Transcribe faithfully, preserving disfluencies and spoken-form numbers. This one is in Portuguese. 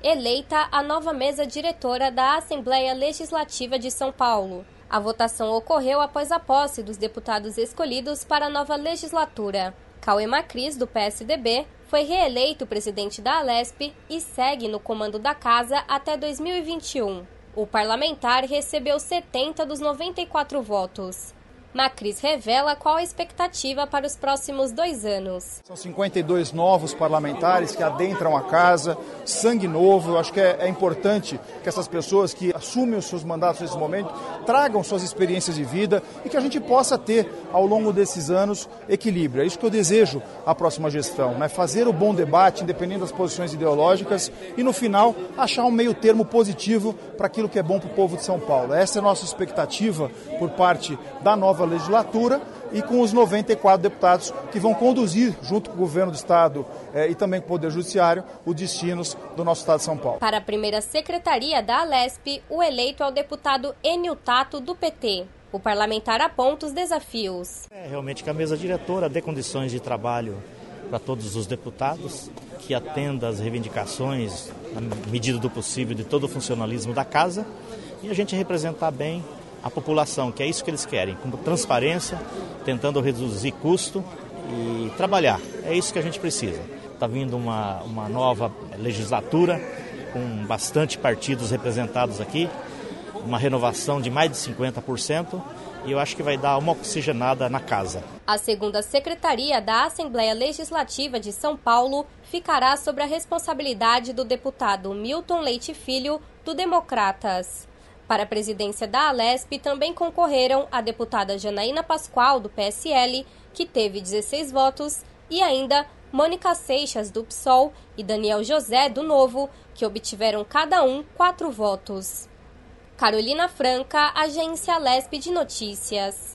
eleita a nova mesa diretora da Assembleia Legislativa de São Paulo. A votação ocorreu após a posse dos deputados escolhidos para a nova legislatura. Cauê Macris, do P S D B, foi reeleito presidente da Alesp e segue no comando da casa até dois mil e vinte e um. O parlamentar recebeu setenta dos noventa e quatro votos. Macris revela qual a expectativa para os próximos dois anos. São cinquenta e dois novos parlamentares que adentram a casa, sangue novo. Eu acho que é, é importante que essas pessoas que assumem os seus mandatos nesse momento tragam suas experiências de vida e que a gente possa ter, ao longo desses anos, equilíbrio. É isso que eu desejo à próxima gestão, né? Fazer o bom debate, independente das posições ideológicas, e no final achar um meio termo positivo para aquilo que é bom para o povo de São Paulo. Essa é a nossa expectativa por parte da nova legislatura e com os noventa e quatro deputados que vão conduzir, junto com o governo do Estado eh, e também com o Poder Judiciário, os destinos do nosso Estado de São Paulo. Para a primeira secretaria da Alesp, o eleito é o deputado Enio Tato, do P T. O parlamentar aponta os desafios. É realmente que a mesa diretora dê condições de trabalho para todos os deputados, que atenda às reivindicações, na medida do possível, de todo o funcionalismo da casa, e a gente representar bem a população, que é isso que eles querem, com transparência, tentando reduzir custo e trabalhar. É isso que a gente precisa. Está vindo uma, uma nova legislatura, com bastante partidos representados aqui, uma renovação de mais de cinquenta por cento, e eu acho que vai dar uma oxigenada na casa. A segunda secretaria da Assembleia Legislativa de São Paulo ficará sob a responsabilidade do deputado Milton Leite Filho, do Democratas. Para a presidência da Alesp também concorreram a deputada Janaína Pascoal, do P S L, que teve dezesseis votos, e ainda Mônica Seixas, do P SOL, e Daniel José, do Novo, que obtiveram cada um quatro votos. Carolina Franca, Agência Alesp de Notícias.